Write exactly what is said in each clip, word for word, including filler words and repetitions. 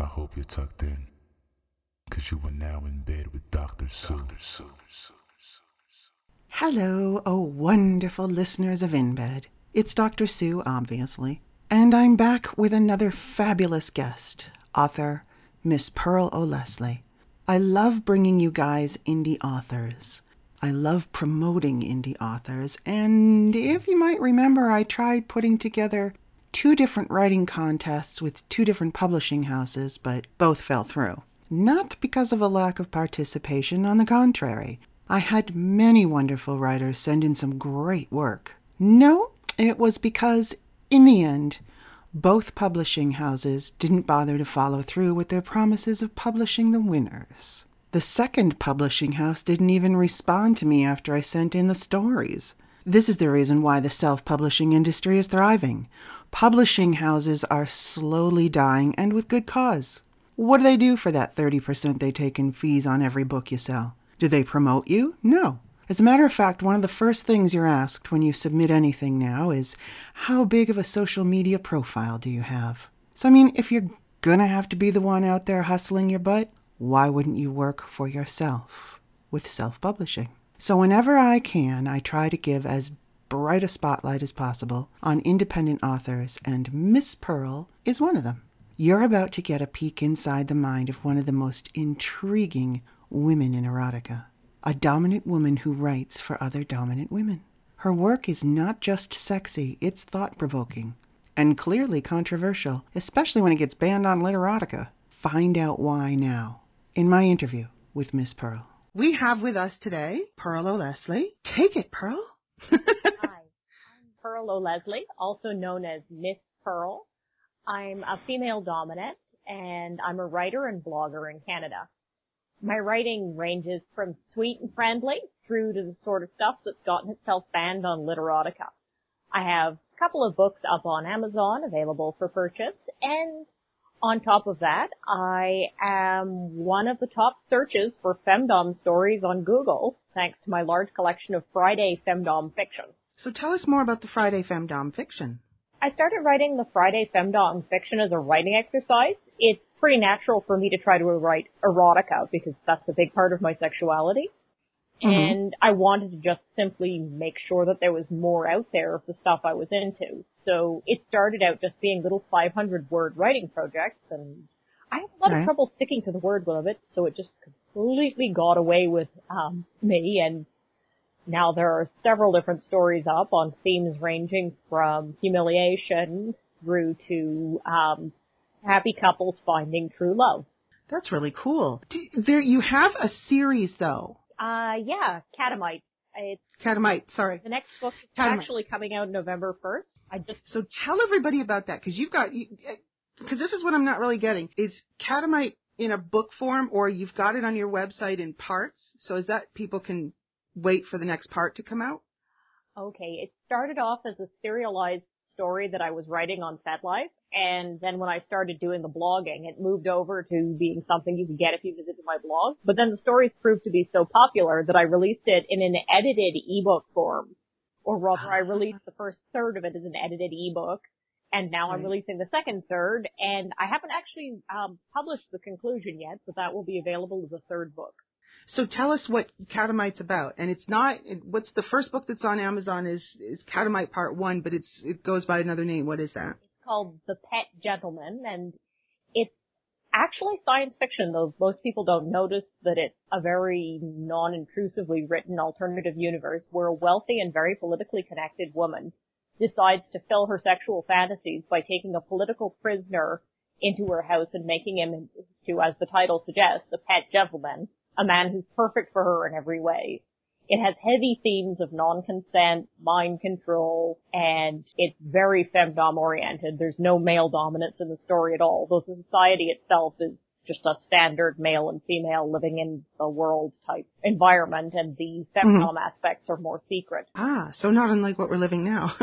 I hope you're tucked in, because you are now in bed with Doctor Sue. Hello, oh wonderful listeners of In Bed. It's Doctor Sue, obviously. And I'm back with another fabulous guest, author Miss Pearl O'Leslie. I love bringing you guys indie authors. I love promoting indie authors. And if you might remember, I tried putting together two different writing contests with two different publishing houses, but both fell through. Not because of a lack of participation, on the contrary. I had many wonderful writers send in some great work. No, it was because, in the end, both publishing houses didn't bother to follow through with their promises of publishing the winners. The second publishing house didn't even respond to me after I sent in the stories. This is the reason why the self-publishing industry is thriving. Publishing houses are slowly dying, and with good cause. What do they do for that thirty percent they take in fees on every book you sell? Do they promote you? No. As a matter of fact, one of the first things you're asked when you submit anything now is, how big of a social media profile do you have? So, I mean, if you're gonna have to be the one out there hustling your butt, why wouldn't you work for yourself with self-publishing? So whenever I can, I try to give as bright a spotlight as possible on independent authors, and Miss Pearl is one of them. You're about to get a peek inside the mind of one of the most intriguing women in erotica. A dominant woman who writes for other dominant women. Her work is not just sexy, it's thought-provoking. And clearly controversial, especially when it gets banned on Literotica. Find out why now, in my interview with Miss Pearl. We have with us today Pearl O'Leslie. Take it, Pearl. Hi, I'm Pearl O'Leslie, also known as Miss Pearl. I'm a female dominant, and I'm a writer and blogger in Canada. My writing ranges from sweet and friendly through to the sort of stuff that's gotten itself banned on Literotica. I have a couple of books up on Amazon available for purchase, and on top of that, I am one of the top searches for femdom stories on Google, thanks to my large collection of Friday femdom fiction. So tell us more about the Friday femdom fiction. I started writing the Friday femdom fiction as a writing exercise. It's pretty natural for me to try to write erotica because that's a big part of my sexuality. Mm-hmm. And I wanted to just simply make sure that there was more out there of the stuff I was into. So it started out just being little five hundred word writing projects, and I have a lot right. of trouble sticking to the word limit, so it just completely got away with um, me. And now there are several different stories up on themes ranging from humiliation through to um, happy couples finding true love. That's really cool. Do, there, you have a series, though. Uh, yeah, Catamite. It's Catamite, sorry. The next book is Catamite. actually coming out November first. I just So tell everybody about that, because you've got, because this is what I'm not really getting. Is Catamite in a book form, or you've got it on your website in parts? So is that people can wait for the next part to come out? Okay, it started off as a serialized story that I was writing on FetLife, and then when I started doing the blogging, it moved over to being something you could get if you visited my blog. But then the stories proved to be so popular that I released it in an edited ebook form, or rather I released the first third of it as an edited ebook, and now I'm releasing the second third, and I haven't actually um, published the conclusion yet, but that will be available as a third book. So tell us what Catamite's about. And it's not, what's the first book that's on Amazon is, is Catamite Part one, but it's, it goes by another name. What is that? It's called The Pet Gentleman, and it's actually science fiction, though most people don't notice that it's a very non-intrusively written alternative universe where a wealthy and very politically connected woman decides to fill her sexual fantasies by taking a political prisoner into her house and making him into, as the title suggests, a pet gentleman. A man who's perfect for her in every way. It has heavy themes of non-consent, mind control, and it's very femdom-oriented. There's no male dominance in the story at all, though the society itself is just a standard male and female living in the world type environment, and the femdom mm-hmm. aspects are more secret. Ah, so not unlike what we're living now.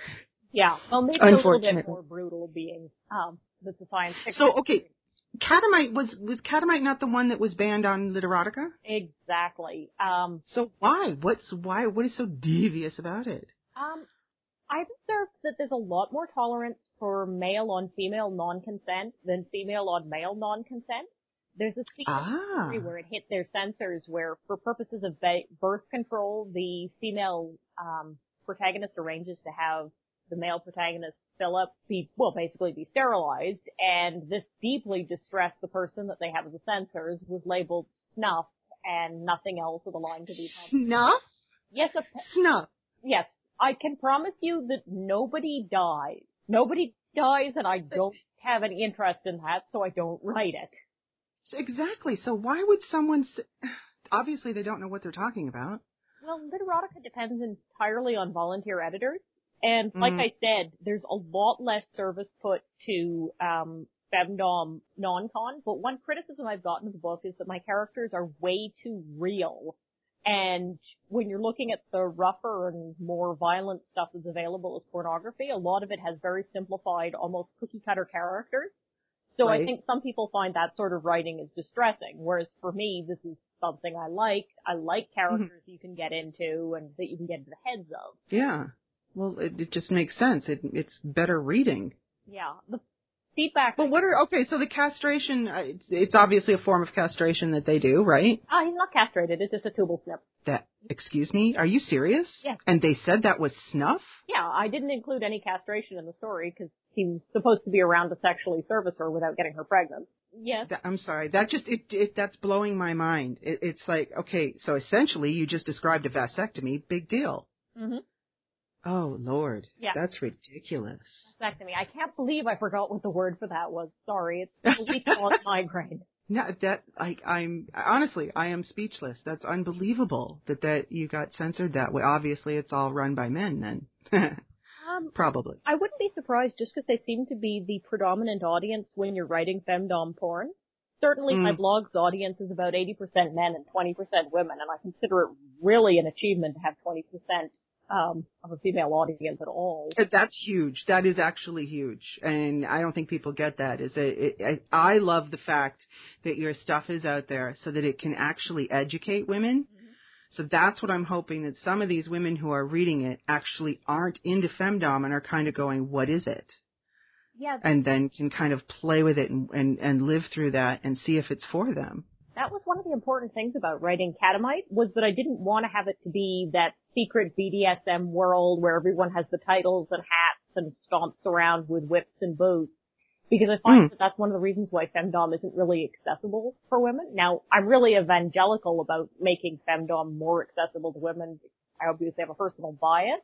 Yeah, well, maybe a little bit more brutal being um, the science fiction. So, okay. Catamite, was, was Catamite not the one that was banned on Literotica? Exactly. Um, so why? What's, why, what is so devious about it? Um, I've observed that there's a lot more tolerance for male on female non-consent than female on male non-consent. There's a scene Ah. where it hit their censors where, for purposes of ba- birth control, the female um, protagonist arranges to have the male protagonist Philip be, well, basically be sterilized, and this deeply distressed the person that they have as the censors, was labeled snuff, and nothing else with a line to be found. Snuff? Yes, a, Snuff. yes. I can promise you that nobody dies. Nobody dies, and I don't have any interest in that, so I don't write it. Exactly. So why would someone... S- Obviously, they don't know what they're talking about. Well, literotica depends entirely on volunteer editors. And like Mm-hmm. I said, there's a lot less service put to um, femdom non-con, but one criticism I've gotten of the book is that my characters are way too real. And when you're looking at the rougher and more violent stuff that's available as pornography, a lot of it has very simplified, almost cookie-cutter characters. So Right. I think some people find that sort of writing is distressing, whereas for me, this is something I like. I like characters Mm-hmm. you can get into and that you can get into the heads of. Yeah. Well, it, it just makes sense. It, it's better reading. Yeah, the feedback. But what are... Okay, so the castration, uh, it's, it's obviously a form of castration that they do, right? Ah, he's not castrated. It's just a tubal snip. That... Excuse me? Are you serious? Yeah. And they said that was snuff? Yeah, I didn't include any castration in the story because he's supposed to be around to sexually service her without getting her pregnant. Yes. That, I'm sorry. That just, it, it, that's blowing my mind. It, it's like, okay, so essentially you just described a vasectomy. Big deal. Mm-hmm. Oh, Lord. Yeah. That's ridiculous. Vasectomy. I can't believe I forgot what the word for that was. Sorry. It's police on migraine. No, that, like, I'm, honestly, I am speechless. That's unbelievable that, that you got censored that way. Obviously, it's all run by men then. Um, Probably. I wouldn't be surprised just because they seem to be the predominant audience when you're writing femdom porn. Certainly Mm. my blog's audience is about eighty percent men and twenty percent women, and I consider it really an achievement to have twenty percent um, of a female audience at all. That's huge. That is actually huge. And I don't think people get that. Is it, it, I I love the fact that your stuff is out there so that it can actually educate women. Mm-hmm. So that's what I'm hoping, that some of these women who are reading it actually aren't into femdom and are kind of going, what is it? Yeah, And then can kind of play with it and, and, and live through that and see if it's for them. that was one of the important things about writing Catamite, was that I didn't want to have it to be that secret B D S M world where everyone has the titles and hats and stomps around with whips and boots. Because I find Mm. that that's one of the reasons why femdom isn't really accessible for women. Now, I'm really evangelical about making femdom more accessible to women. I obviously have a personal bias.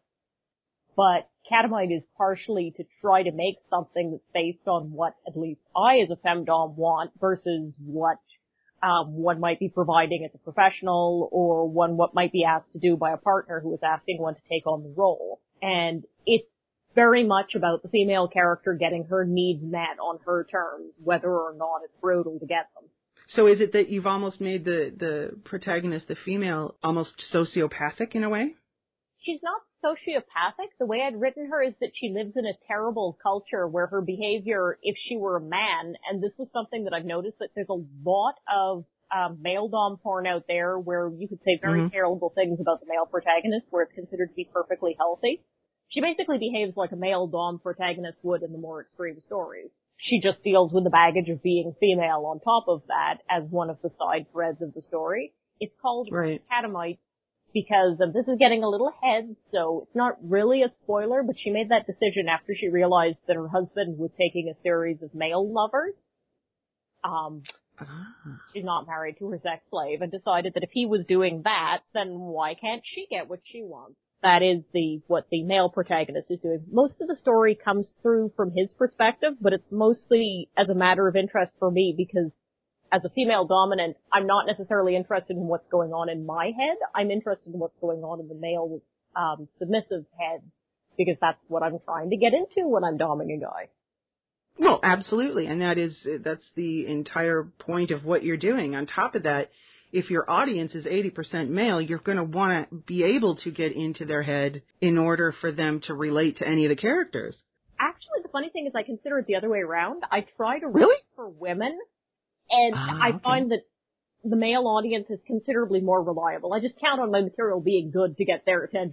But Catamite is partially to try to make something that's based on what at least I as a femdom want versus what um, one might be providing as a professional or one what might be asked to do by a partner who is asking one to take on the role. And it's very much about the female character getting her needs met on her terms, whether or not it's brutal to get them. So is it that you've almost made the, the protagonist, the female, almost sociopathic in a way? She's not sociopathic. The way I'd written her is that she lives in a terrible culture where her behavior, if she were a man, and this was something that I've noticed, that there's a lot of um, male dom porn out there where you could say very Mm-hmm. terrible things about the male protagonist where it's considered to be perfectly healthy. She basically behaves like a male dom protagonist would in the more extreme stories. She just deals with the baggage of being female on top of that as one of the side threads of the story. It's called Right. Catamite because um, this is getting a little ahead, so it's not really a spoiler, but she made that decision after she realized that her husband was taking a series of male lovers. Um, Ah. she's not married to her sex slave, and decided that if he was doing that, then why can't she get what she wants? That is the, what the male protagonist is doing. Most of the story comes through from his perspective, but it's mostly as a matter of interest for me because as a female dominant, I'm not necessarily interested in what's going on in my head. I'm interested in what's going on in the male, um, submissive head because that's what I'm trying to get into when I'm doming a guy. Well, absolutely. And that is, that's the entire point of what you're doing. On top of that, if your audience is eighty percent male, you're going to want to be able to get into their head in order for them to relate to any of the characters. Actually, the funny thing is I consider it the other way around. I try to Really? write for women, and Ah, I okay. find that the male audience is considerably more reliable. I just count on my material being good to get their attention.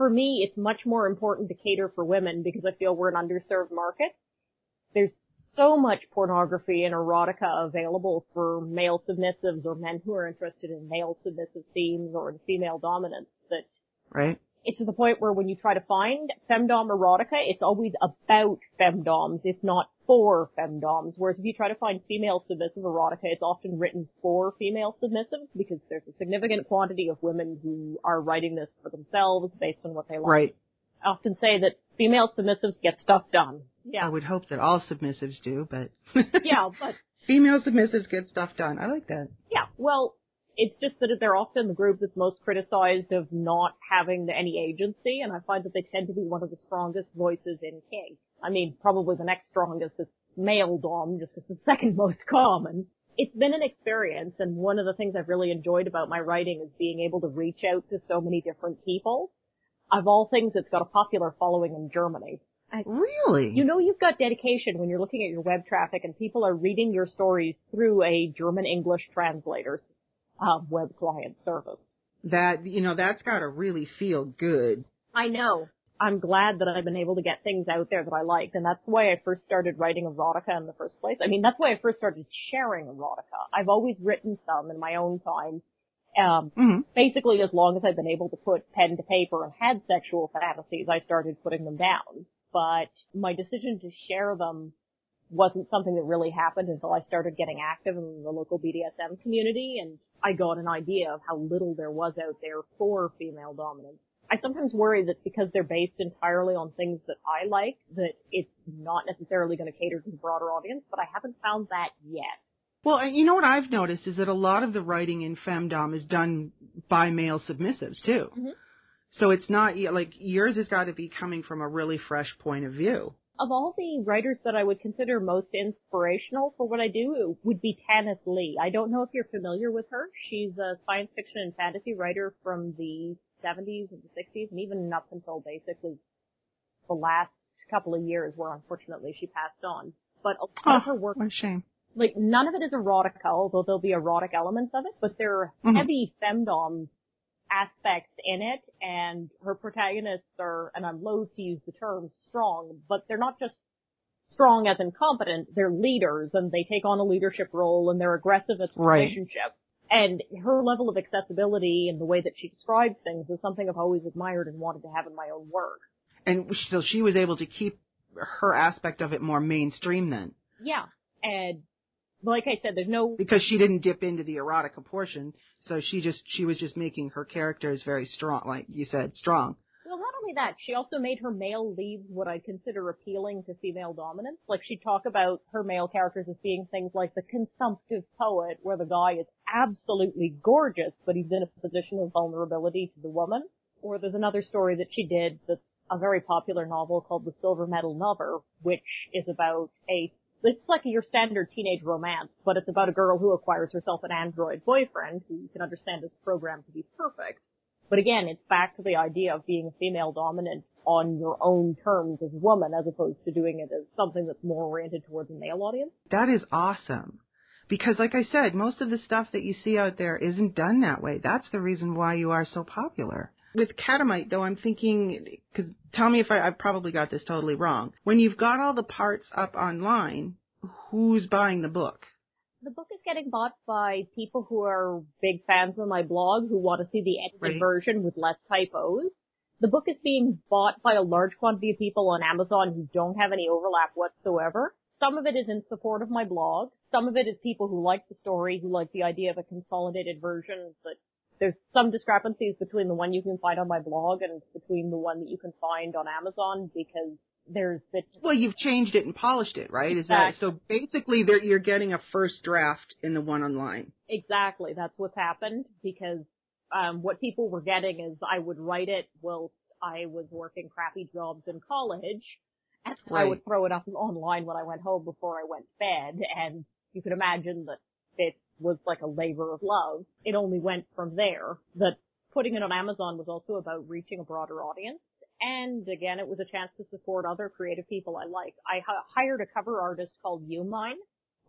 for me, it's much more important to cater for women because I feel we're an underserved market. There's so much pornography and erotica available for male submissives or men who are interested in male submissive themes or in female dominance that Right. it's to the point where when you try to find femdom erotica, it's always about femdoms. It's not for femdoms. Whereas if you try to find female submissive erotica, it's often written for female submissives because there's a significant quantity of women who are writing this for themselves based on what they like. Right. I often say that female submissives get stuff done. Yeah. I would hope that all submissives do, but Yeah, but female submissives get stuff done. I like that. yeah, well, it's just that they're often the group that's most criticized of not having any agency, and I find that they tend to be one of the strongest voices in kink. I mean, probably the next strongest is male dom, just because it's the second most common. It's been an experience, and one of the things I've really enjoyed about my writing is being able to reach out to so many different people. Of all things, it's got a popular following in Germany. I, Really? You know you've got dedication when you're looking at your web traffic and people are reading your stories through a German-English translator's uh, web client service. That, you know, that's got to really feel good. I know. I'm glad that I've been able to get things out there that I liked, and that's why I first started writing erotica in the first place. I mean, that's why I first started sharing erotica. I've always written some in my own time. Um, Mm-hmm. Basically, as long as I've been able to put pen to paper and had sexual fantasies, I started putting them down. But my decision to share them wasn't something that really happened until I started getting active in the local B D S M community, and I got an idea of how little there was out there for female dominance. I sometimes worry that because they're based entirely on things that I like, that it's not necessarily going to cater to the broader audience, but I haven't found that yet. Well, you know what I've noticed is that a lot of the writing in femdom is done by male submissives, too. Mm-hmm. So it's not, like, yours has got to be coming from a really fresh point of view. Of all the writers that I would consider most inspirational for what I do, it would be Tanith Lee. I don't know if you're familiar with her. She's a science fiction and fantasy writer from the seventies and the sixties, and even up until basically the last couple of years where unfortunately she passed on. But a lot Oh, of her work, what a shame. like, none of it is erotica, although there'll be erotic elements of it, but there are Mhm. heavy femdom aspects in it, and her protagonists are, and I'm loath to use the term strong, but they're not just strong as in competent, they're leaders, and they take on a leadership role, and they're aggressive at Right. relationships. And her level of accessibility and the way that she describes things is something I've always admired and wanted to have in my own work. And so she was able to keep her aspect of it more mainstream then. Yeah, and like I said, there's no... Because she didn't dip into the erotica portion, so she just she was just making her characters very strong, like you said, strong. Well, not only that, she also made her male leads what I'd consider appealing to female dominance. Like, she'd talk about her male characters as being things like the consumptive poet, where the guy is absolutely gorgeous, but he's in a position of vulnerability to the woman. Or there's another story that she did that's a very popular novel called The Silver Medal Lover, which is about a It's like your standard teenage romance, but it's about a girl who acquires herself an android boyfriend who you can understand is programmed to be perfect. But again, it's back to the idea of being a female dominant on your own terms as a woman, as opposed to doing it as something that's more oriented towards a male audience. That is awesome. Because like I said, most of the stuff that you see out there isn't done that way. That's the reason why you are so popular. With Catamite, though, I'm thinking, because tell me if I, I've probably got this totally wrong. When you've got all the parts up online, who's buying the book? The book is getting bought by people who are big fans of my blog who want to see the edited Right. version with less typos. The book is being bought by a large quantity of people on Amazon who don't have any overlap whatsoever. Some of it is in support of my blog. Some of it is people who like the story, who like the idea of a consolidated version. But there's some discrepancies between the one you can find on my blog and between the one that you can find on Amazon because there's bits. Well, you've changed it and polished it, right? Is that so? Basically, there, you're getting a first draft in the one online. Exactly, that's what's happened because um, what people were getting is I would write it whilst I was working crappy jobs in college, and Right. I would throw it up online when I went home before I went to bed, and you could imagine that it was like a labor of love. It only went from there. That putting it on Amazon was also about reaching a broader audience. And again, it was a chance to support other creative people I like. I h- hired a cover artist called Umine,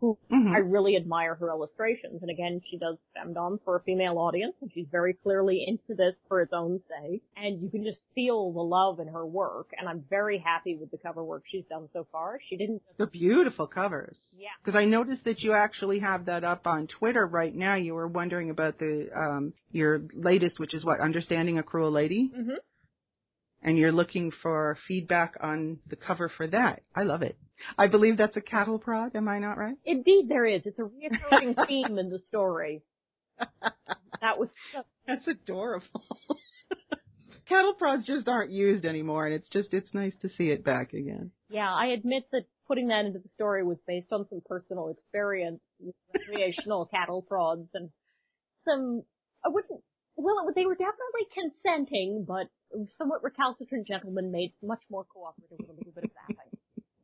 who Mm-hmm. I really admire her illustrations. And again, she does femdom for a female audience, and she's very clearly into this for its own sake. And you can just feel the love in her work, and I'm very happy with the cover work she's done so far. She didn't just... They're beautiful covers. Yeah. Because I noticed that you actually have that up on Twitter right now. You were wondering about the um your latest, which is what, Understanding a Cruel Lady? Mm-hmm. And you're looking for feedback on the cover for that. I love it. I believe that's a cattle prod, am I not right? Indeed there is. It's a reoccurring theme in the story. That was... That's adorable. Cattle prods just aren't used anymore, and it's just, it's nice to see it back again. Yeah, I admit that putting that into the story was based on some personal experience with recreational cattle prods and some, I wouldn't, well, they were definitely consenting, but somewhat recalcitrant gentlemen made much more cooperative with a little bit of zapping.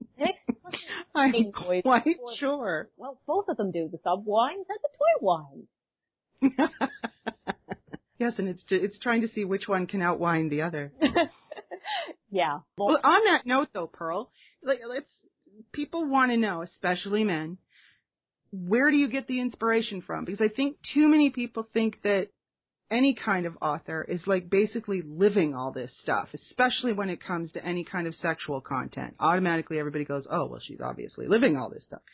I'm quite before. sure. Well, both of them do, the sub wines and the toy wines. Yes, and it's it's trying to see which one can outwine the other. Yeah. Well, well, on that note, though, Pearl, like, let's people want to know, especially men, where do you get the inspiration from? Because I think too many people think that any kind of author is like basically living all this stuff, especially when it comes to any kind of sexual content. Automatically, everybody goes, "Oh, well, she's obviously living all this stuff."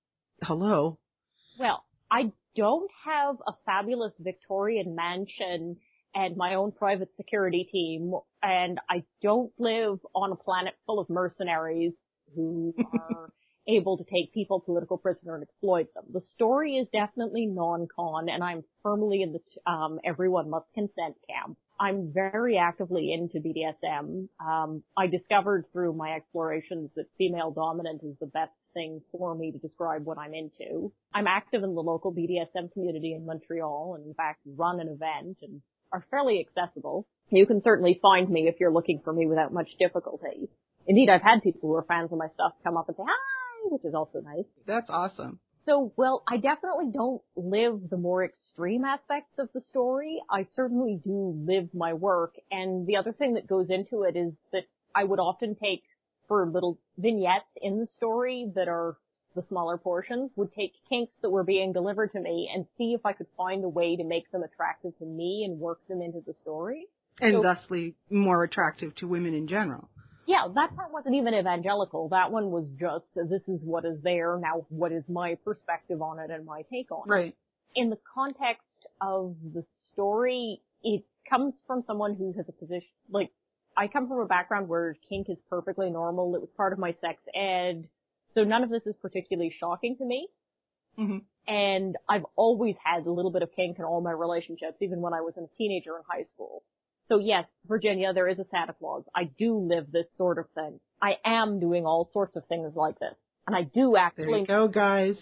Hello. Well, I don't have a fabulous Victorian mansion and my own private security team, and I don't live on a planet full of mercenaries who are able to take people political prisoner and exploit them. The story is definitely non-con, and I'm firmly in the um, everyone must consent camp. I'm very actively into B D S M. Um, I discovered through my explorations that female dominant is the best thing for me to describe what I'm into. I'm active in the local B D S M community in Montreal, and in fact run an event and are fairly accessible. You can certainly find me if you're looking for me without much difficulty. Indeed, I've had people who are fans of my stuff come up and say, hi, which is also nice. That's awesome. So, well, I definitely don't live the more extreme aspects of the story. I certainly do live my work. And the other thing that goes into it is that I would often take, for little vignettes in the story that are the smaller portions, would take kinks that were being delivered to me and see if I could find a way to make them attractive to me and work them into the story. And so, thusly more attractive to women in general. Yeah, that part wasn't even evangelical. That one was just, this is what is there, now what is my perspective on it and my take on it. Right. In the context of the story, it comes from someone who has a position, like, I come from a background where kink is perfectly normal. It was part of my sex ed. So none of this is particularly shocking to me. Mm-hmm. And I've always had a little bit of kink in all my relationships, even when I was a teenager in high school. So yes, Virginia, there is a Santa Claus. I do live this sort of thing. I am doing all sorts of things like this. And I do actually... There you go, guys.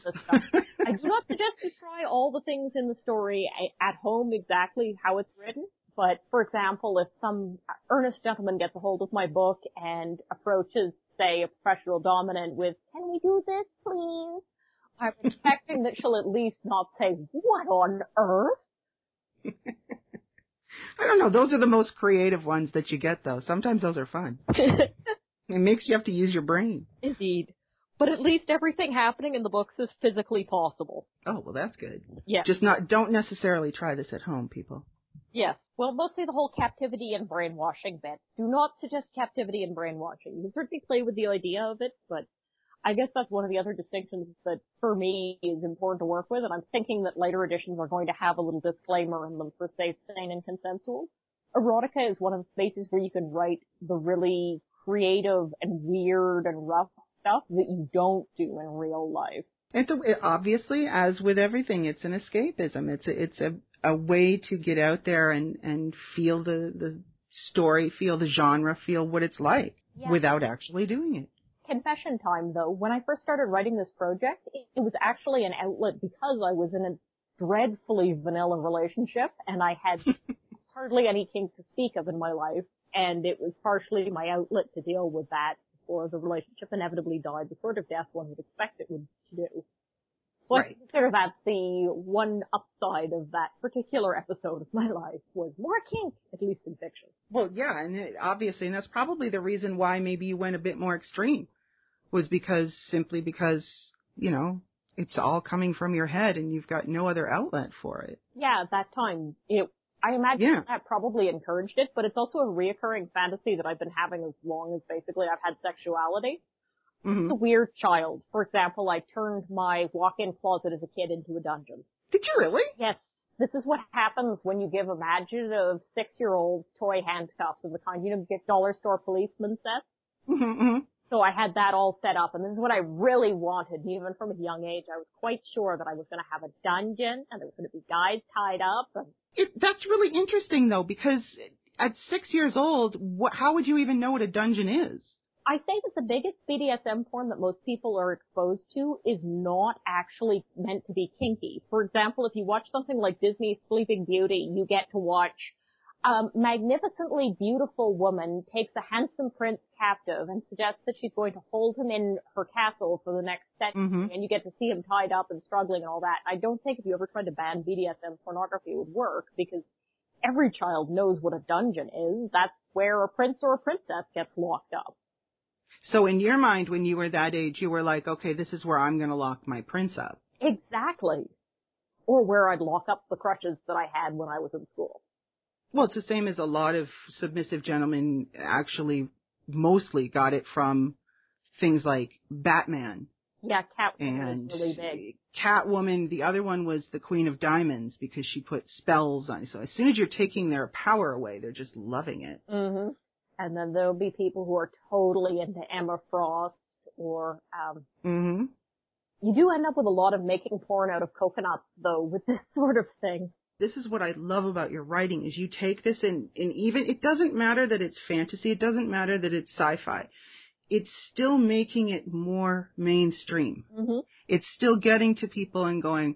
I do not suggest you try all the things in the story at home exactly how it's written. But, for example, if some earnest gentleman gets a hold of my book and approaches, say, a professional dominant with, can we do this, please? I'm expecting that she'll at least not say, what on earth? I don't know. Those are the most creative ones that you get, though. Sometimes those are fun. It makes you have to use your brain. Indeed. But at least everything happening in the books is physically possible. Oh, well, that's good. Yeah. Just not, don't necessarily try this at home, people. Yes. Well, mostly the whole captivity and brainwashing bit. Do not suggest captivity and brainwashing. You can certainly play with the idea of it, but I guess that's one of the other distinctions that, for me, is important to work with, and I'm thinking that later editions are going to have a little disclaimer in them for safe, sane, and consensual. Erotica is one of the spaces where you can write the really creative and weird and rough stuff that you don't do in real life. It's a, it, obviously, as with everything, it's an escapism. It's a, it's a, a way to get out there and, and feel the, the story, feel the genre, feel what it's like, yeah, without actually doing it. Confession time, though. When I first started writing this project, it, it was actually an outlet because I was in a dreadfully vanilla relationship and I had hardly any kink to speak of in my life, and it was partially my outlet to deal with that before the relationship inevitably died the sort of death one would expect it would do. So right. I consider that the one upside of that particular episode of my life was more kink, at least in fiction. Well, yeah, and it, obviously, and that's probably the reason why maybe you went a bit more extreme, was because, simply because, you know, it's all coming from your head and you've got no other outlet for it. Yeah, at that time, it, I imagine Yeah. that probably encouraged it, but it's also a reoccurring fantasy that I've been having as long as basically I've had sexuality. Mm-hmm. It's a weird child. For example, I turned my walk-in closet as a kid into a dungeon. Did you really? Yes, this is what happens when you give imaginative six-year-olds toy handcuffs of the kind, you know, get dollar store policeman sets. Mm-hmm. So I had that all set up, and this is what I really wanted. Even from a young age, I was quite sure that I was going to have a dungeon, and there was going to be guys tied up. And It, that's really interesting, though, because at six years old, what, how would you even know what a dungeon is? I say that the biggest B D S M porn that most people are exposed to is not actually meant to be kinky. For example, if you watch something like Disney's Sleeping Beauty, you get to watch a magnificently beautiful woman takes a handsome prince captive and suggests that she's going to hold him in her castle for the next century, Mm-hmm. and you get to see him tied up and struggling and all that. I don't think if you ever tried to ban B D S M pornography it would work, because every child knows what a dungeon is. That's where a prince or a princess gets locked up. So in your mind, when you were that age, you were like, okay, this is where I'm going to lock my prince up. Exactly. Or where I'd lock up the crutches that I had when I was in school. Well, it's the same as a lot of submissive gentlemen actually mostly got it from things like Batman Yeah, Catwoman and was really big. Catwoman. The other one was the Queen of Diamonds because she put spells on. So as soon as you're taking their power away, they're just loving it. Mm-hmm. And then there'll be people who are totally into Emma Frost or, um, Mm-hmm. you do end up with a lot of making porn out of coconuts, though, with this sort of thing. This is what I love about your writing is you take this and, and even, it doesn't matter that it's fantasy, it doesn't matter that it's sci-fi. It's still making it more mainstream. Mm-hmm. It's still getting to people and going,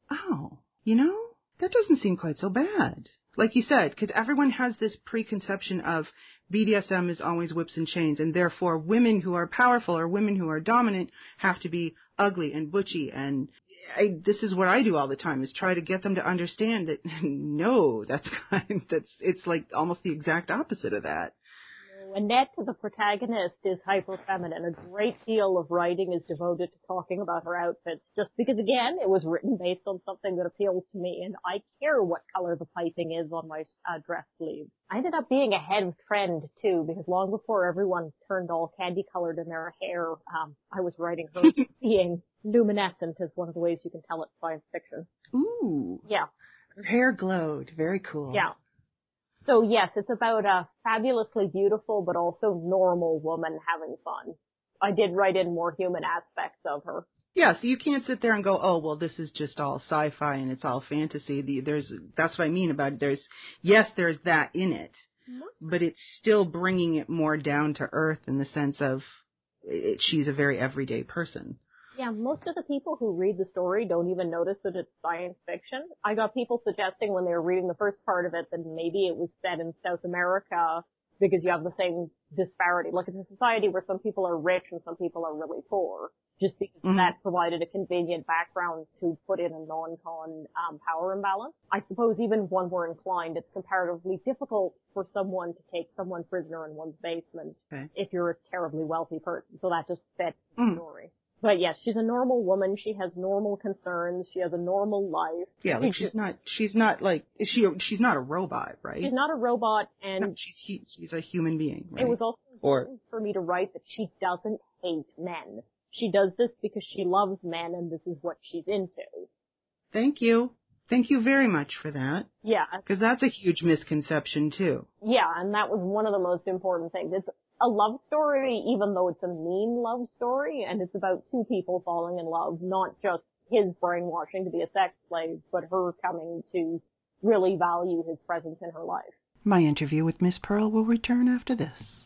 oh, you know, that doesn't seem quite so bad. Like you said, because everyone has this preconception of B D S M is always whips and chains, and therefore women who are powerful or women who are dominant have to be ugly and butchy. And I, this is what I do all the time, is try to get them to understand that no, that's kind, that's it's like almost the exact opposite of that. Annette, the protagonist, is hyper-feminine. A great deal of writing is devoted to talking about her outfits, just because, again, it was written based on something that appeals to me, and I care what color the piping is on my uh, dress sleeves. I ended up being ahead of trend, too, because long before everyone turned all candy-colored in their hair, um, I was writing her being luminescent, is one of the ways you can tell it's science fiction. Ooh. Yeah. Her hair glowed. Very cool. Yeah. So yes, it's about a fabulously beautiful but also normal woman having fun. I did write in more human aspects of her. Yeah, so you can't sit there and go, oh, well, this is just all sci-fi and it's all fantasy. The, there's, that's what I mean about it. There's, yes, there's that in it, but it's still bringing it more down to earth in the sense of it, she's a very everyday person. Yeah, most of the people who read the story don't even notice that it's science fiction. I got people suggesting when they were reading the first part of it that maybe it was set in South America because you have the same disparity. Like, it's a society where some people are rich and some people are really poor, just because Mm-hmm. that provided a convenient background to put in a non-con um, power imbalance. I suppose even if one were inclined, it's comparatively difficult for someone to take someone prisoner in one's basement Okay. if you're a terribly wealthy person. So that just fits the Mm. story. But yes, she's a normal woman. She has normal concerns. She has a normal life. Yeah, like she's not, she's not like, is she, she's not a robot, right? She's not a robot, and No, she's, he, she's a human being, right? it was also Or- important for me to write that she doesn't hate men. She does this because she loves men, and this is what she's into. Thank you. Thank you very much for that. Yeah, Because that's a huge misconception, too. yeah, and that was one of the most important things. It's a love story, even though it's a mean love story, and it's about two people falling in love, not just his brainwashing to be a sex slave, but her coming to really value his presence in her life. My interview with Miss Pearl will return after this.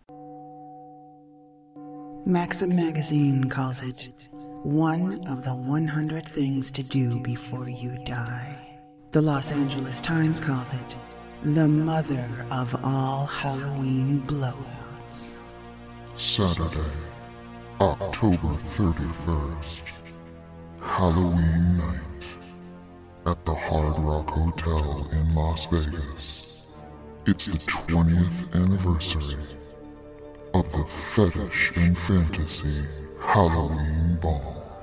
Maxim magazine calls it one of the one hundred things to do before you die. The Los Angeles Times calls it the mother of all Halloween blowouts. Saturday, October thirty-first, Halloween night, at the Hard Rock Hotel in Las Vegas. It's the twentieth anniversary of the Fetish and Fantasy Halloween Ball.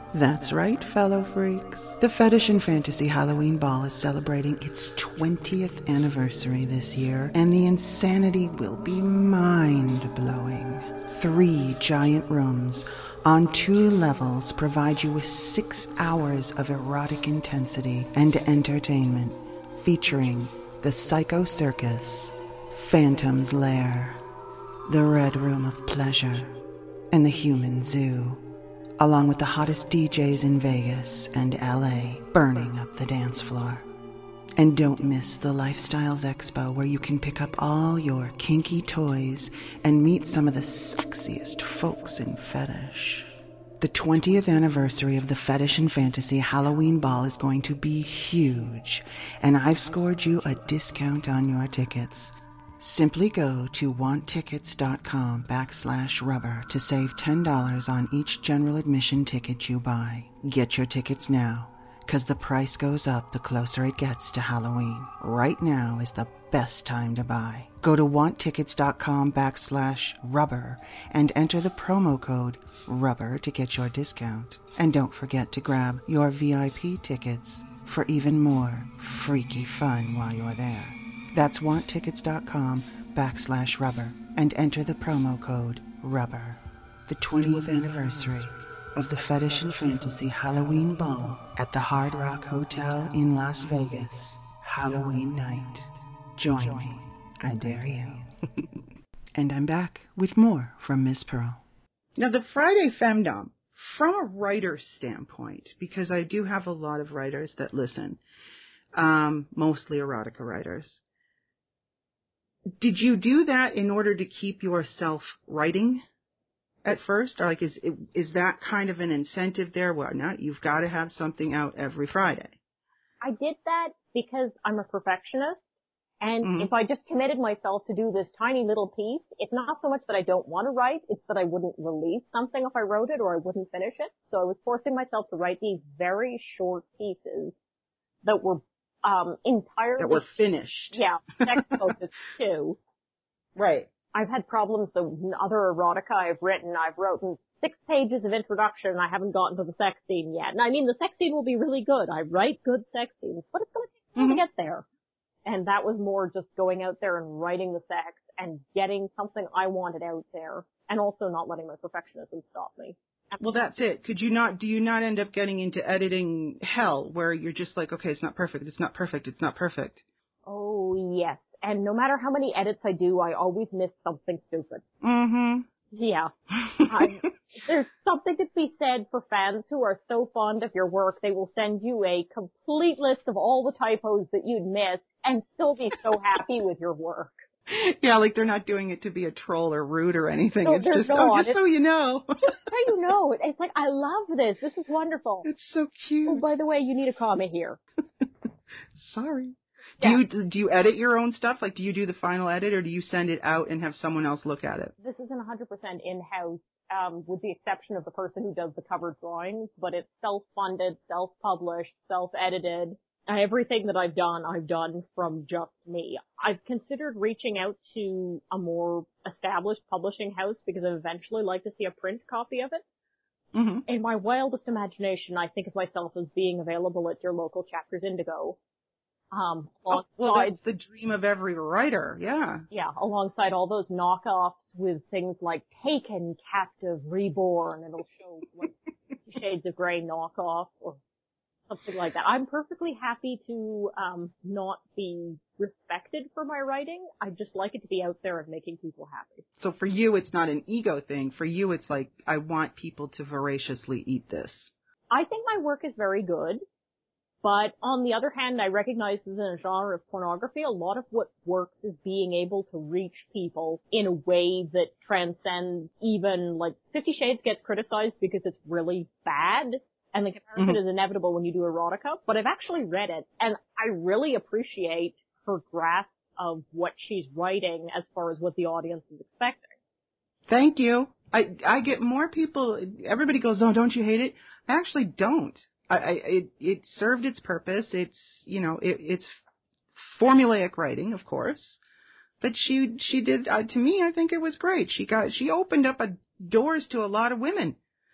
That's right, fellow freaks. The Fetish and Fantasy Halloween Ball is celebrating its twentieth anniversary this year, and the insanity will be mind-blowing. Three giant rooms on two levels provide you with six hours of erotic intensity and entertainment, featuring the Psycho Circus, Phantom's Lair, the Red Room of Pleasure, and the Human Zoo, along with the hottest D Js in Vegas and L A burning up the dance floor. And don't miss the Lifestyles Expo, where you can pick up all your kinky toys and meet some of the sexiest folks in fetish. The twentieth anniversary of the Fetish and Fantasy Halloween Ball is going to be huge, and I've scored you a discount on your tickets. Simply go to wanttickets.com backslash rubber to save ten dollars on each general admission ticket you buy. Get your tickets now, because the price goes up the closer it gets to Halloween. Right now is the best time to buy. Go to wanttickets.com backslash rubber and enter the promo code rubber to get your discount. And don't forget to grab your V I P tickets for even more freaky fun while you're there. That's wanttickets.com backslash rubber and enter the promo code rubber. The twentieth anniversary of the Fetish and Fantasy Halloween Ball at the Hard Rock Hotel in Las Vegas, Halloween night. Join me, I dare you. And I'm back with more from Miss Pearl. Now, the Friday Femdom, from a writer's standpoint, because I do have a lot of writers that listen, um, mostly erotica writers, did you do that in order to keep yourself writing at first? Or like, is is that kind of an incentive there? Well, now you've got to have something out every Friday. I did that because I'm a perfectionist, and Mm-hmm. if I just committed myself to do this tiny little piece, it's not so much that I don't want to write, it's that I wouldn't release something if I wrote it or I wouldn't finish it. So I was forcing myself to write these very short pieces that were um entirely... That were finished. Yeah, sex-focused too. Right. I've had problems with other erotica I've written. I've written six pages of introduction and I haven't gotten to the sex scene yet. And I mean, the sex scene will be really good. I write good sex scenes, but it's going to take time Mm-hmm. to get there. And that was more just going out there and writing the sex and getting something I wanted out there, and also not letting my perfectionism stop me. Well, that's it. Could you not, do you not end up getting into editing hell where you're just like, okay, it's not perfect, it's not perfect, it's not perfect? Oh, yes. And no matter how many edits I do, I always miss something stupid. Mm-hmm. Yeah. I, there's something to be said for fans who are so fond of your work, they will send you a complete list of all the typos that you'd missed and still be so happy with your work. Yeah, like they're not doing it to be a troll or rude or anything. No, it's they're just, not. oh, just It's- so you know. Just so you know, it's like, I love this. This is wonderful. It's so cute. Oh, by the way, you need a comma here. Sorry. Yeah. Do you do you edit your own stuff? Like, do you do the final edit, or do you send it out and have someone else look at it? This isn't one hundred percent in-house, um, with the exception of the person who does the cover drawings, but it's self-funded, self-published, self-edited. Everything that I've done, I've done from just me. I've considered reaching out to a more established publishing house because I'd eventually like to see a print copy of it. Mm-hmm. In my wildest imagination, I think of myself as being available at your local Chapters Indigo. Um, Oh, well, alongside, that's the dream of every writer. Yeah. yeah, alongside all those knockoffs with things like Taken, Captive, Reborn, and it'll show like Fifty Shades of Grey knockoff or something like that. I'm perfectly happy to um not be respected for my writing. I just like it to be out there and making people happy. So for you, it's not an ego thing. For you, it's like, I want people to voraciously eat this. I think my work is very good, but on the other hand, I recognize as in a genre of pornography, a lot of what works is being able to reach people in a way that transcends even, like, Fifty Shades gets criticized because it's really bad, and the comparison Mm-hmm. is inevitable when you do erotica, but I've actually read it, and I really appreciate her grasp of what she's writing as far as what the audience is expecting. Thank you. I I get more people. Everybody goes, "Oh, don't you hate it?" I actually don't. I, I it it served its purpose. It's you know it, it's formulaic writing, of course, but she she did uh, to me. I think it was great. She got she opened up a, doors to a lot of women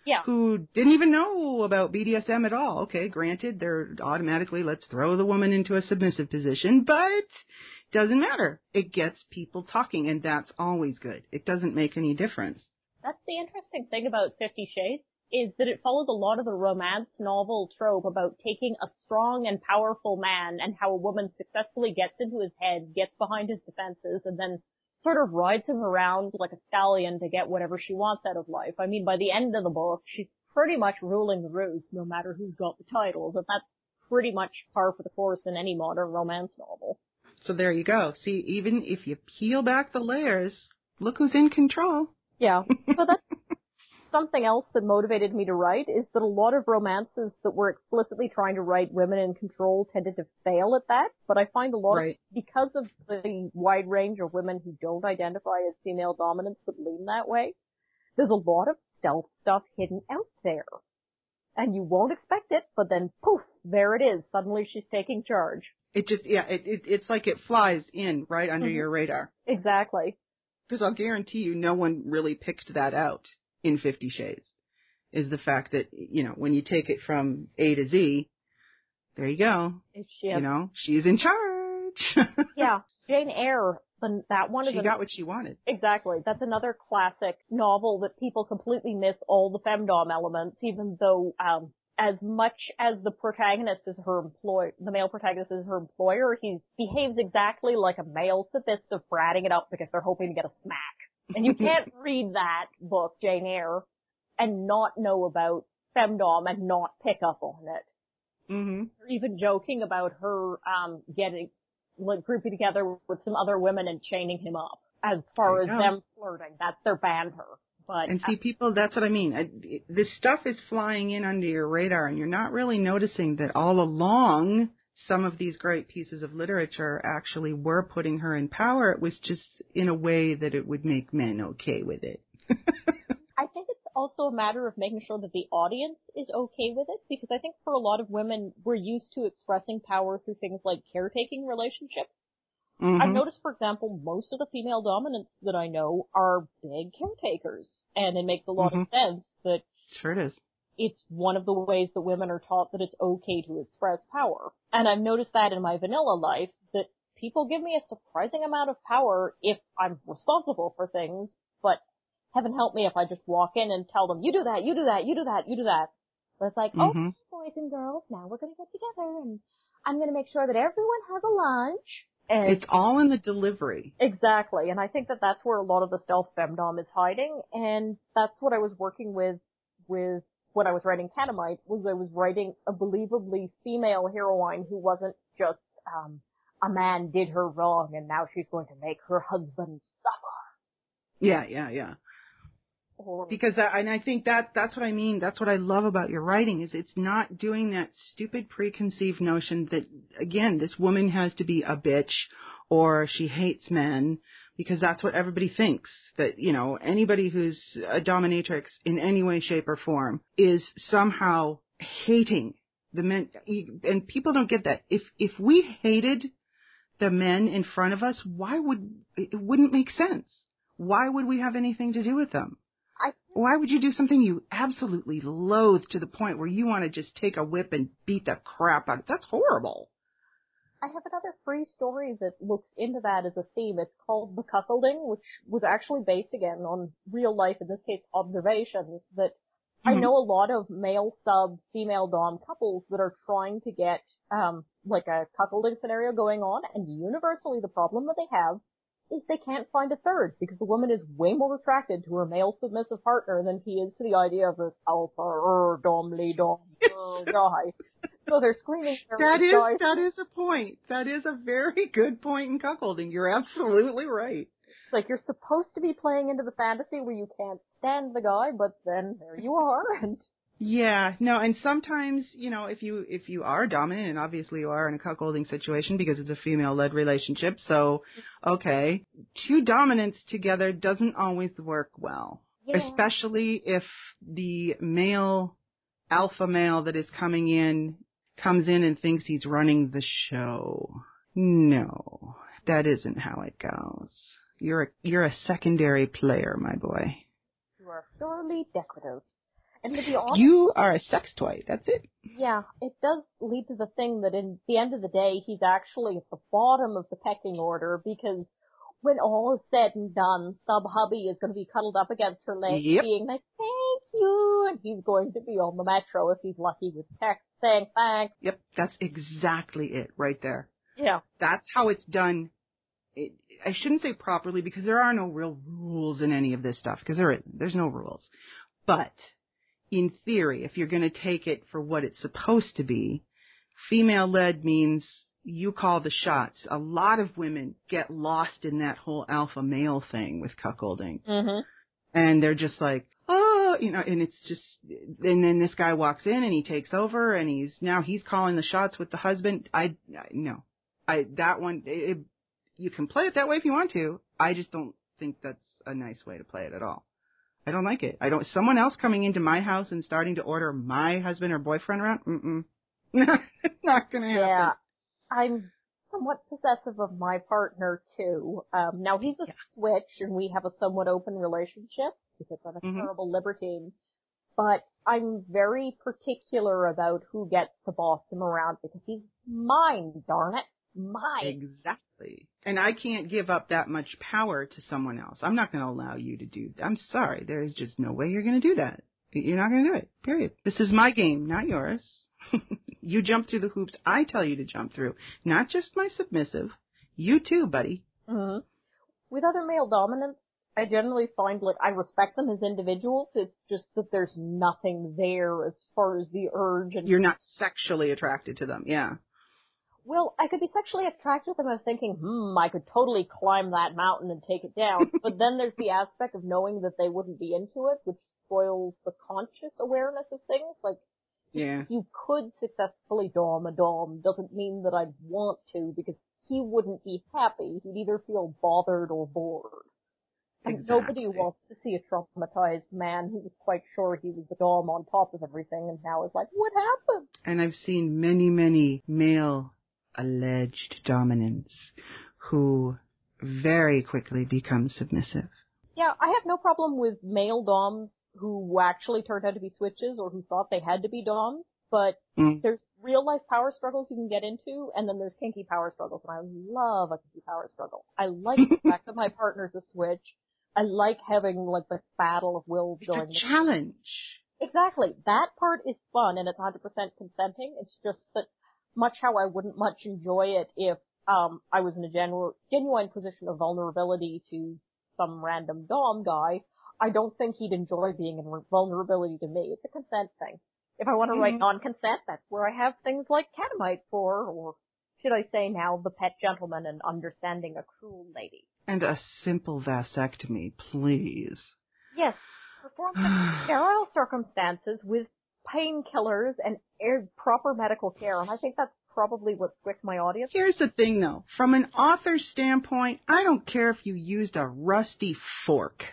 Yeah. who didn't even know about B D S M at all. Okay, granted, they're automatically, let's throw the woman into a submissive position, but doesn't matter. It gets people talking, and that's always good. It doesn't make any difference. That's the interesting thing about Fifty Shades, is that it follows a lot of the romance novel trope about taking a strong and powerful man and how a woman successfully gets into his head, gets behind his defenses, and then sort of rides him around like a stallion to get whatever she wants out of life. I mean, by the end of the book, she's pretty much ruling the roost, no matter who's got the titles, and that's pretty much par for the course in any modern romance novel. So there you go. See, even if you peel back the layers, look who's in control. Yeah. So that's something else that motivated me to write, is that a lot of romances that were explicitly trying to write women in control tended to fail at that. But I find a lot Right. of, because of the wide range of women who don't identify as female dominants but lean that way, there's a lot of stealth stuff hidden out there. And you won't expect it, but then poof, there it is. Suddenly she's taking charge. It just, yeah, it, it it's like it flies in right under Mm-hmm. your radar. Exactly. Because I'll guarantee you no one really picked that out in Fifty Shades, is the fact that, you know, when you take it from A to Z, there you go. Is she You know, she's in charge. yeah. Jane Eyre, the, that one is She an, got what she wanted. exactly. That's another classic novel that people completely miss all the femdom elements, even though, um, as much as the protagonist is her employ, the male protagonist is her employer, he behaves exactly like a male submissive bratting it up because they're hoping to get a smack. And you can't read that book, Jane Eyre, and not know about femdom and not pick up on it. Mm-hmm. They're even joking about her, um, getting, like, grouping together with some other women and chaining him up. As far as There you go. them flirting, that's their banter. But And see, people, that's what I mean. I, it, this stuff is flying in under your radar, and you're not really noticing that all along some of these great pieces of literature actually were putting her in power. It was just in a way that it would make men okay with it. I think it's also a matter of making sure that the audience is okay with it, because I think for a lot of women, we're used to expressing power through things like caretaking relationships. Mm-hmm. I've noticed, for example, most of the female dominants that I know are big caretakers, and it makes a lot Mhm. of sense that Sure it is. it's one of the ways that women are taught that it's okay to express power. And I've noticed that in my vanilla life, that people give me a surprising amount of power if I'm responsible for things, but heaven help me if I just walk in and tell them, you do that, you do that, you do that, you do that. But it's like, Mhm. okay, boys and girls, now we're going to get together, and I'm going to make sure that everyone has a lunch. And It's all in the delivery. exactly, and I think that that's where a lot of the stealth femdom is hiding, and that's what I was working with, with when I was writing Catamite, was I was writing a believably female heroine who wasn't just, um, a man did her wrong and now she's going to make her husband suffer. Yeah, yeah, yeah. Or, Because, I, and I think that that's what I mean. That's what I love about your writing, is it's not doing that stupid preconceived notion that, again, this woman has to be a bitch or she hates men, because that's what everybody thinks. That, you know, anybody who's a dominatrix in any way, shape, or form is somehow hating the men. And people don't get that. If if we hated the men in front of us, why would it wouldn't make sense? Why would we have anything to do with them? I, Why would you do something you absolutely loathe to the point where you want to just take a whip and beat the crap out of it? That's horrible. I have another free story that looks into that as a theme. It's called The Cuckolding, which was actually based again on real life, in this case observations, that I Mhm. know a lot of male sub, female dom couples that are trying to get, um, like a cuckolding scenario going on, and universally the problem that they have is they can't find a third, because the woman is way more attracted to her male submissive partner than he is to the idea of this alpha, er, dom, lee, dom, er, guy. So they're screaming. That is, guys. that is a point. That is a very good point in cuckolding. You're absolutely right. It's like you're supposed to be playing into the fantasy where you can't stand the guy, but then there you are. And Yeah, no, and sometimes, you know, if you if you are dominant, and obviously you are in a cuckolding situation because it's a female-led relationship, so, okay, two dominants together doesn't always work well, yeah. especially if the male, alpha male that is coming in, comes in and thinks he's running the show. No, that isn't how it goes. You're a, you're a secondary player, my boy. You are thoroughly decorative. And to be honest, You are a sex toy. That's it. yeah, it does lead to the thing that in the end of the day, he's actually at the bottom of the pecking order because when all is said and done, sub-hubby is going to be cuddled up against her leg, Yep. being like, thank you, and he's going to be on the metro if he's lucky with text saying thanks. Yep, that's exactly it right there. Yeah. That's how it's done. It, I shouldn't say properly because there are no real rules in any of this stuff because there isn't. There's no rules. But in theory, if you're going to take it for what it's supposed to be, female-led means you call the shots. A lot of women get lost in that whole alpha male thing with cuckolding. Mm-hmm. And they're just like, oh, you know, and it's just, and then this guy walks in and he takes over and he's, now he's calling the shots with the husband. I, I no, I, that one, it, you can play it that way if you want to. I just don't think that's a nice way to play it at all. I don't like it. I don't, someone else coming into my house and starting to order my husband or boyfriend around, mm-mm. It's not gonna happen. Yeah. I'm somewhat possessive of my partner, too. Um, now, he's a Yeah. switch, and we have a somewhat open relationship, because I'm a Mhm. terrible libertine. But I'm very particular about who gets to boss him around, because he's mine, darn it. Mine. Exactly. And I can't give up that much power to someone else. I'm not going to allow you to do that. I'm sorry. There is just no way you're going to do that. You're not going to do it. Period. This is my game, not yours. You jump through the hoops I tell you to jump through. Not just my submissive. You too, buddy. Mm-hmm. With other male dominants, I generally find, like, I respect them as individuals. It's just that there's nothing there as far as the urge. And You're not sexually attracted to them. Yeah. Well, I could be sexually attracted to them of thinking, hmm, I could totally climb that mountain and take it down. But then there's the aspect of knowing that they wouldn't be into it, which spoils the conscious awareness of things. Like, Yeah. you could successfully dom a dom doesn't mean that I'd want to, because he wouldn't be happy. He'd either feel bothered or bored. And Exactly. nobody wants to see a traumatized man who was quite sure he was the dom on top of everything and now is like, what happened? And I've seen many, many male alleged dominants who very quickly become submissive. Yeah, I have no problem with male doms who actually turned out to be switches or who thought they had to be doms, but Mm. there's real life power struggles you can get into, and then there's kinky power struggles, and I love a kinky power struggle. I like the fact that my partner's a switch. I like having, like, the battle of wills It's going. a challenge. Exactly. That part is fun, and it's one hundred percent consenting. It's just that much how I wouldn't much enjoy it if um I was in a genu- genuine position of vulnerability to some random dom guy. I don't think he'd enjoy being in vulnerability to me. It's a consent thing. If I want to Mhm. write non-consent, that's where I have things like Catamite for, or should I say now, The Pet Gentleman and Understanding a Cruel Lady. And a simple vasectomy, please. Yes, performed in sterile circumstances with painkillers and air- proper medical care, and I think that's probably what squicked my audience. Here's the thing, though. From an author's standpoint, I don't care if you used a rusty fork.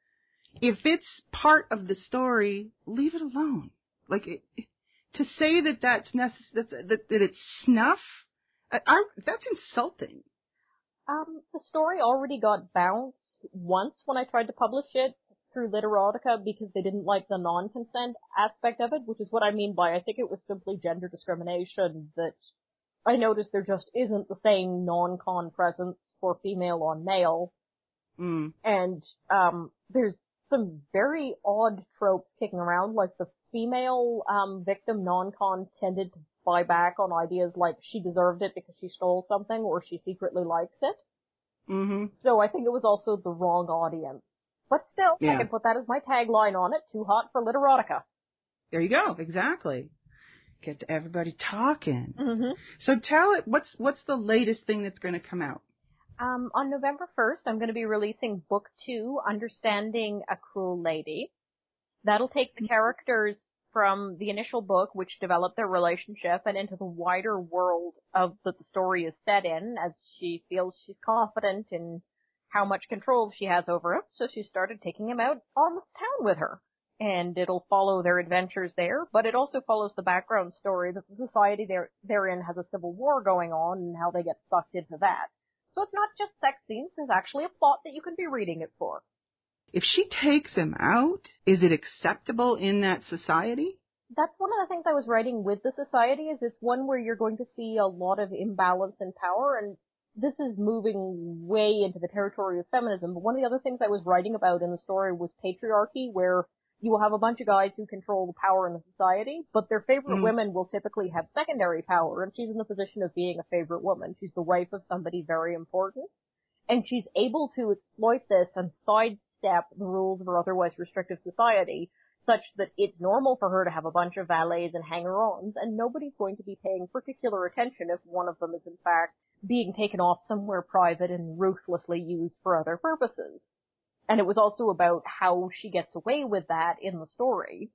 If it's part of the story, leave it alone. Like, it, to say that that's necess- that, that, that it's snuff, I, I, that's insulting. Um, the story already got bounced once when I tried to publish it through Literotica because they didn't like the non-consent aspect of it, which is what I mean by I think it was simply gender discrimination that I noticed there just isn't the same non-con presence for female on male. Mm. And, um, there's some very odd tropes kicking around, like the female, um, victim non-con tended to buy back on ideas like she deserved it because she stole something or she secretly likes it. Mm-hmm. So I think it was also the wrong audience. But still, Yeah. I can put that as my tagline on it, too hot for Literotica. There you go. Exactly. Get everybody talking. Mm-hmm. So tell it, what's what's the latest thing that's going to come out? Um, on November first, I'm going to be releasing book two, Understanding a Cruel Lady. That'll take the characters from the initial book, which developed their relationship, and into the wider world of that the story is set in, as she feels she's confident in how much control she has over him, so she started taking him out on the town with her. And it'll follow their adventures there, but it also follows the background story that the society they're, they're in has a civil war going on and how they get sucked into that. So it's not just sex scenes, there's actually a plot that you can be reading it for. If she takes him out, is it acceptable in that society? That's one of the things I was writing with the society, is it's one where you're going to see a lot of imbalance in power, and this is moving way into the territory of feminism, but one of the other things I was writing about in the story was patriarchy, where you will have a bunch of guys who control the power in the society, but their favorite mm. women will typically have secondary power, and she's in the position of being a favorite woman. She's the wife of somebody very important, and she's able to exploit this and sidestep the rules of her otherwise restrictive society, such that it's normal for her to have a bunch of valets and hanger-ons, and nobody's going to be paying particular attention if one of them is in fact being taken off somewhere private and ruthlessly used for other purposes. And it was also about how she gets away with that in the story.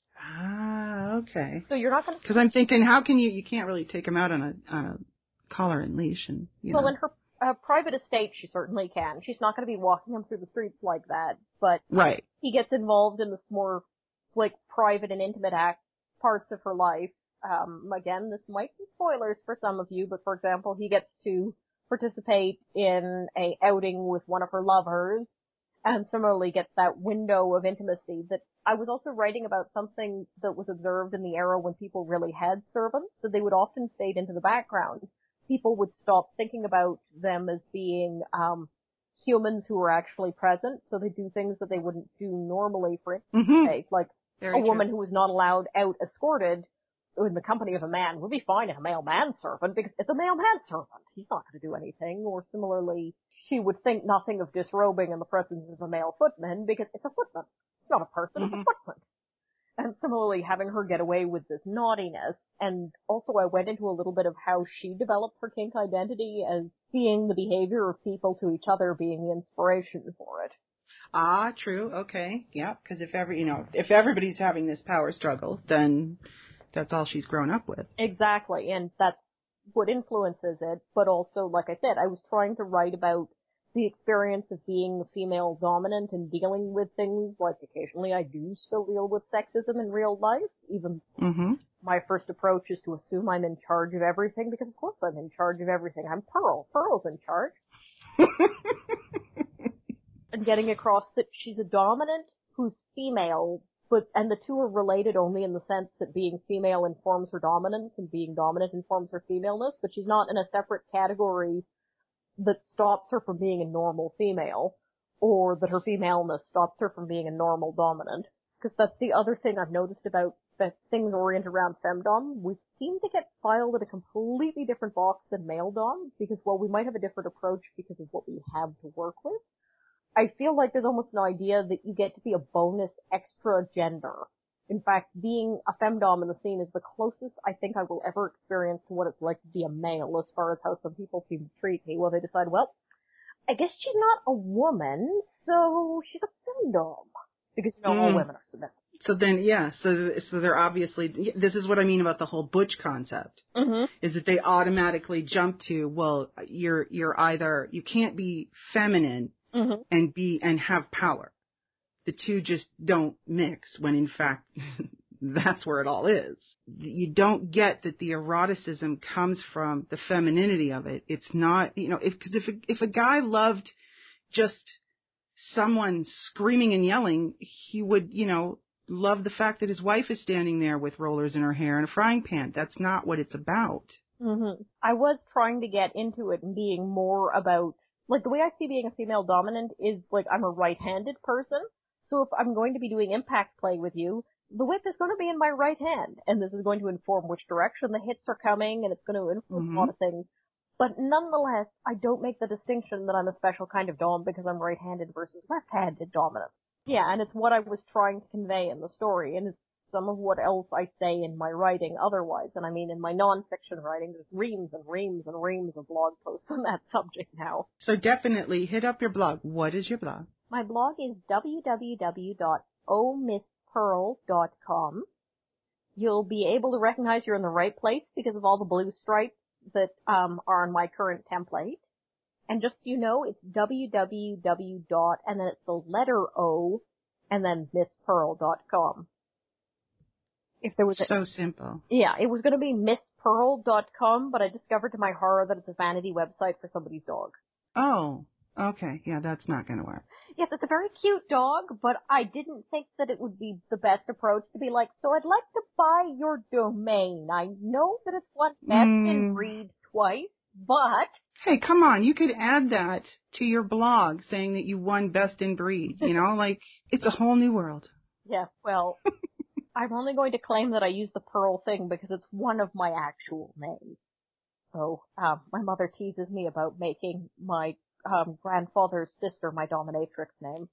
Ah, okay. So you're not going to... Because I'm thinking, how can you... You can't really take him out on a, on a collar and leash and, you well, know... in her uh, private estate, she certainly can. She's not going to be walking him through the streets like that, but... Right. He gets involved in the more, like, private and intimate act parts of her life. Um, again, this might be spoilers for some of you, but for example, he gets to participate in a outing with one of her lovers, and similarly gets that window of intimacy that I was also writing about something that was observed in the era when people really had servants, so they would often fade into the background. People would stop thinking about them as being, um, humans who were actually present, so they do things that they wouldn't do normally, for instance, mm-hmm. like Very a woman true. Who was not allowed out escorted in the company of a man would be fine in a male manservant because it's a male manservant. He's not going to do anything. Or similarly, she would think nothing of disrobing in the presence of a male footman because it's a footman. It's not a person, mm-hmm. it's a footman. And similarly, having her get away with this naughtiness. And also I went into a little bit of how she developed her kink identity as seeing the behavior of people to each other being the inspiration for it. Ah, true. Okay. Yeah. Because if every, you know, if everybody's having this power struggle, then that's all she's grown up with. Exactly. And that's what influences it. But also, like I said, I was trying to write about the experience of being female dominant and dealing with things like occasionally I do still deal with sexism in real life, even mm-hmm. my first approach is to assume I'm in charge of everything because of course I'm in charge of everything. I'm Pearl. Pearl's in charge. And getting across that she's a dominant who's female, but, and the two are related only in the sense that being female informs her dominance and being dominant informs her femaleness, but she's not in a separate category that stops her from being a normal female, or that her femaleness stops her from being a normal dominant. Because that's the other thing I've noticed about that things oriented around femdom. We seem to get filed in a completely different box than male dom, because while we might have a different approach because of what we have to work with, I feel like there's almost an idea that you get to be a bonus extra gender. In fact, being a femdom in the scene is the closest I think I will ever experience to what it's like to be a male as far as how some people seem to treat me. Well, they decide, well, I guess she's not a woman, so she's a femdom. Because, you know, mm. all women are submissive. So then, yeah, so so they're obviously, this is what I mean about the whole butch concept, mm-hmm. is that they automatically jump to, well, you're you're either, you can't be feminine mm-hmm. and be, and have power. The two just don't mix when in fact that's where it all is. You don't get that the eroticism comes from the femininity of it. It's not, you know, if, cause if, a, if a guy loved just someone screaming and yelling, he would, you know, love the fact that his wife is standing there with rollers in her hair and a frying pan. That's not what it's about. Mm-hmm. I was trying to get into it and being more about, like, the way I see being a female dominant is, like, I'm a right-handed person. So if I'm going to be doing impact play with you, the whip is going to be in my right hand, and this is going to inform which direction the hits are coming, and it's going to influence mm-hmm. a lot of things. But nonetheless, I don't make the distinction that I'm a special kind of dom because I'm right-handed versus left-handed dominance. Yeah, and it's what I was trying to convey in the story, and it's some of what else I say in my writing otherwise. And I mean, in my non-fiction writing, there's reams and reams and reams of blog posts on that subject now. So definitely hit up your blog. What is your blog? My blog is w w w dot o miss pearl dot com. You'll be able to recognize you're in the right place because of all the blue stripes that um, are on my current template. And just so you know, it's www dot and then it's the letter O and then miss pearl dot com. If there was a, so simple. Yeah, it was going to be miss pearl dot com, but I discovered to my horror that it's a vanity website for somebody's dog. Oh. Okay, yeah, that's not going to work. Yes, it's a very cute dog, but I didn't think that it would be the best approach to be like, so I'd like to buy your domain. I know that it's won best mm. in breed twice, but... Hey, come on, you could add that to your blog saying that you won best in breed, you know, like, it's a whole new world. Yeah, well, I'm only going to claim that I use the Pearl thing because it's one of my actual names. So, um, my mother teases me about making my um, grandfather's sister my dominatrix name.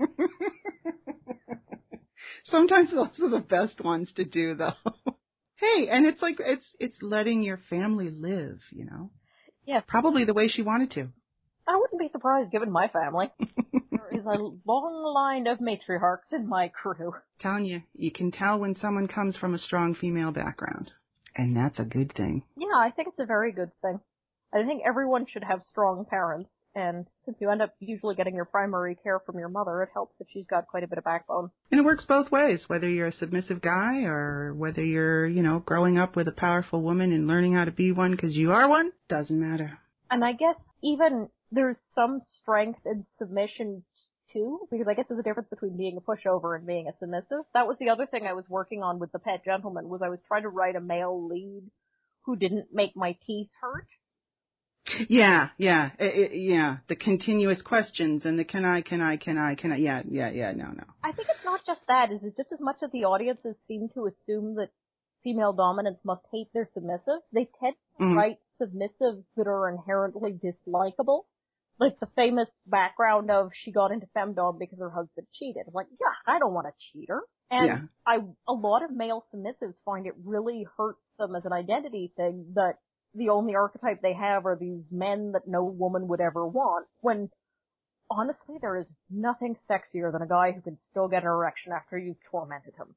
Sometimes those are the best ones to do, though. Hey, and it's like, it's it's letting your family live, you know? Yes. Probably the way she wanted to. I wouldn't be surprised given my family. There is a long line of matriarchs in my crew. Telling you, you can tell when someone comes from a strong female background. And that's a good thing. Yeah, I think it's a very good thing. I think everyone should have strong parents. And since you end up usually getting your primary care from your mother, it helps if she's got quite a bit of backbone. And it works both ways, whether you're a submissive guy or whether you're, you know, growing up with a powerful woman and learning how to be one because you are one, doesn't matter. And I guess even there's some strength in submission too, because I guess there's a difference between being a pushover and being a submissive. That was the other thing I was working on with The Pet Gentleman, was I was trying to write a male lead who didn't make my teeth hurt. Yeah, yeah, it, it, yeah. The continuous questions and the can I, can I, can I, can I, yeah, yeah, yeah, no, no. I think it's not just that. It's just as much as the audiences seem to assume that female dominants must hate their submissives, they tend to mm-hmm. write submissives that are inherently dislikable. Like the famous background of she got into femdom because her husband cheated. I'm like, yeah, I don't want a cheater. And yeah. I, a lot of male submissives find it really hurts them as an identity thing that the only archetype they have are these men that no woman would ever want, when honestly there is nothing sexier than a guy who can still get an erection after you've tormented him.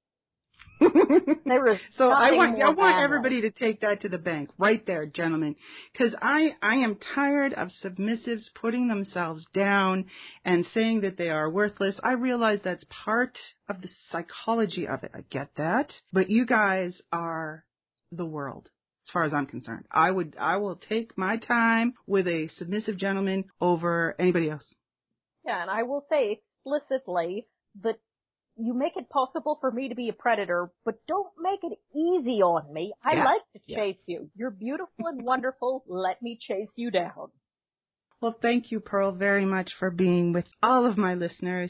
There is so I want I want bad everybody to take that to the bank right there, gentlemen, because I I am tired of submissives putting themselves down and saying that they are worthless. I realize that's part of the psychology of it. I get that, but you guys are the world. As far as I'm concerned, I would, I will take my time with a submissive gentleman over anybody else. Yeah, and I will say explicitly that you make it possible for me to be a predator, but don't make it easy on me. I yeah. like to yeah. chase you. You're beautiful and wonderful. Let me chase you down. Well, thank you, Pearl, very much for being with all of my listeners.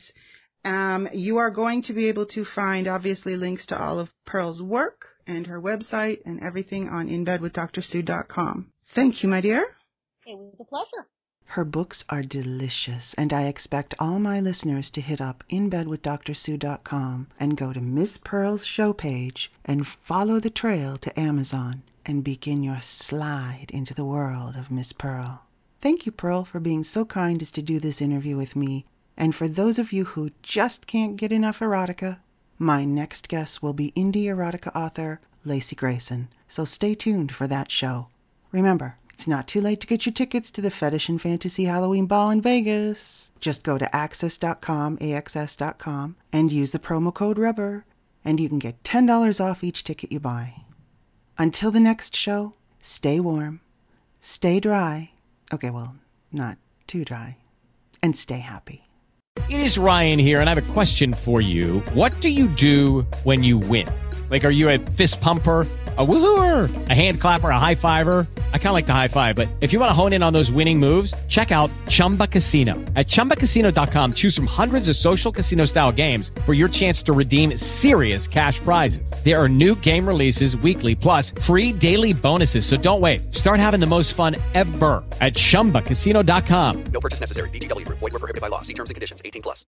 Um, you are going to be able to find, obviously, links to all of Pearl's work and her website and everything on in bed with dr sue dot com. Thank you, my dear. It was a pleasure. Her books are delicious, and I expect all my listeners to hit up in bed with dr sue dot com and go to Miss Pearl's show page and follow the trail to Amazon and begin your slide into the world of Miss Pearl. Thank you, Pearl, for being so kind as to do this interview with me. And for those of you who just can't get enough erotica, my next guest will be indie erotica author Lacey Grayson, so stay tuned for that show. Remember, it's not too late to get your tickets to the Fetish and Fantasy Halloween Ball in Vegas. Just go to access dot com, A X S dot com, and use the promo code RUBBER, and you can get ten dollars off each ticket you buy. Until the next show, stay warm, stay dry, okay, well, not too dry, and stay happy. It is Ryan here, and I have a question for you. What do you do when you win? Like, are you a fist pumper, a woohooer, a hand clapper, a high fiver? I kind of like the high five, but if you want to hone in on those winning moves, check out Chumba Casino. At chumba casino dot com, choose from hundreds of social casino-style games for your chance to redeem serious cash prizes. There are new game releases weekly, plus free daily bonuses, so don't wait. Start having the most fun ever at chumba casino dot com. No purchase necessary. V G W. Void where prohibited by law. See terms and conditions. eighteen plus.